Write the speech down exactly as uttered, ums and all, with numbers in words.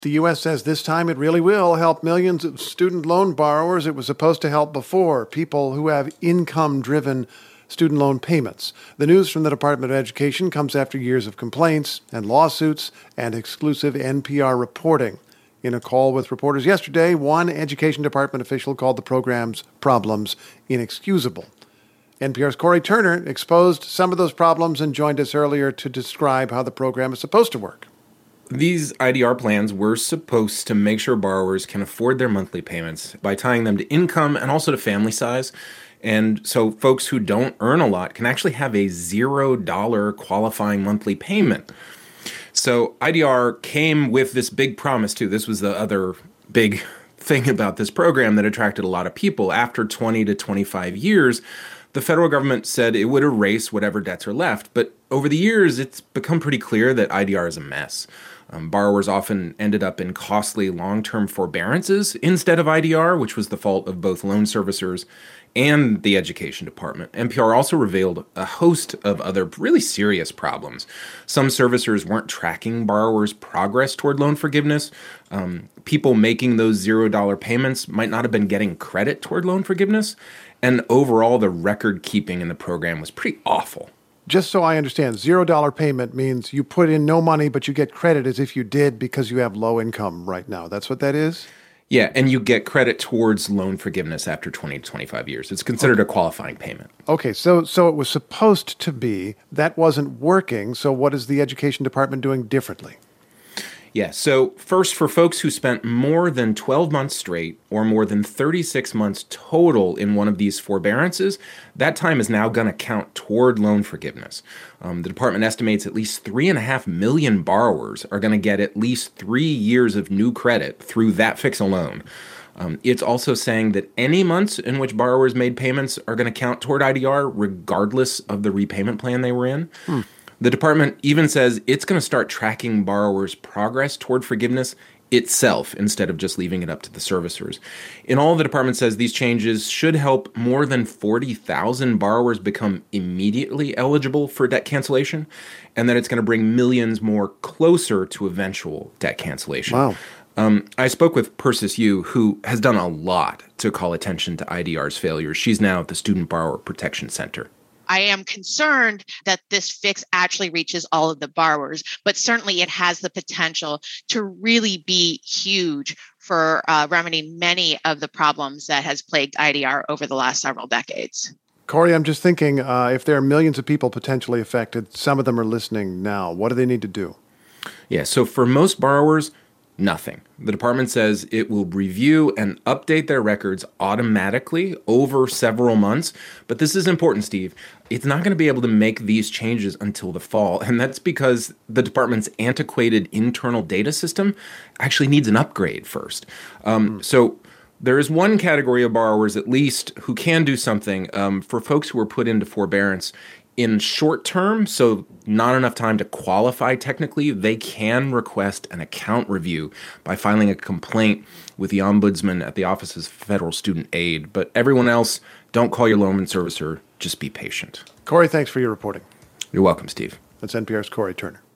The U S says this time it really will help millions of student loan borrowers it was supposed to help before, people who have income-driven student loan payments. The news from the Department of Education comes after years of complaints and lawsuits and exclusive N P R reporting. In a call with reporters yesterday, one Education Department official called the program's problems inexcusable. N P R's Cory Turner exposed some of those problems and joined us earlier to describe how the program is supposed to work. These I D R plans were supposed to make sure borrowers can afford their monthly payments by tying them to income and also to family size. And so folks who don't earn a lot can actually have a zero dollar qualifying monthly payment. So I D R came with this big promise too. This was the other big thing about this program that attracted a lot of people. After twenty to twenty-five years, the federal government said it would erase whatever debts are left. But over the years, it's become pretty clear that I D R is a mess. Um, borrowers often ended up in costly long-term forbearances instead of I D R, which was the fault of both loan servicers and the Education Department. N P R also revealed a host of other really serious problems. Some servicers weren't tracking borrowers' progress toward loan forgiveness. Um, people making those zero dollar payments might not have been getting credit toward loan forgiveness. And overall, the record keeping in the program was pretty awful. Just so I understand, zero dollar payment means you put in no money, but you get credit as if you did because you have low income right now. That's what that is? Yeah, and you get credit towards loan forgiveness after twenty to twenty-five years. It's considered okay. a qualifying payment. Okay, so so it was supposed to be. That wasn't working. So what is the Education Department doing differently? Yeah, so first, for folks who spent more than twelve months straight or more than thirty-six months total in one of these forbearances, that time is now going to count toward loan forgiveness. Um, the department estimates at least three and a half million borrowers are going to get at least three years of new credit through that fix alone. Um, it's also saying that any months in which borrowers made payments are going to count toward I D R regardless of the repayment plan they were in. Hmm. The department even says it's going to start tracking borrowers' progress toward forgiveness itself instead of just leaving it up to the servicers. In all, the department says these changes should help more than forty thousand borrowers become immediately eligible for debt cancellation, and that it's going to bring millions more closer to eventual debt cancellation. Wow. Um, I spoke with Persis Yu, who has done a lot to call attention to I D R's failures. She's now at the Student Borrower Protection Center. I am concerned that this fix actually reaches all of the borrowers, but certainly it has the potential to really be huge for uh, remedying many of the problems that has plagued I D R over the last several decades. Cory, I'm just thinking, uh, if there are millions of people potentially affected, some of them are listening now. What do they need to do? Yeah, so for most borrowers, nothing. The department says it will review and update their records automatically over several months. But this is important, Steve. It's not going to be able to make these changes until the fall. And that's because the department's antiquated internal data system actually needs an upgrade first. Um, mm. So there is one category of borrowers, at least, who can do something. Um, for folks who are put into forbearance in short term, so not enough time to qualify technically, they can request an account review by filing a complaint with the ombudsman at the Office of Federal Student Aid. But everyone else, don't call your loan servicer. Just be patient. Cory, thanks for your reporting. You're welcome, Steve. That's N P R's Cory Turner.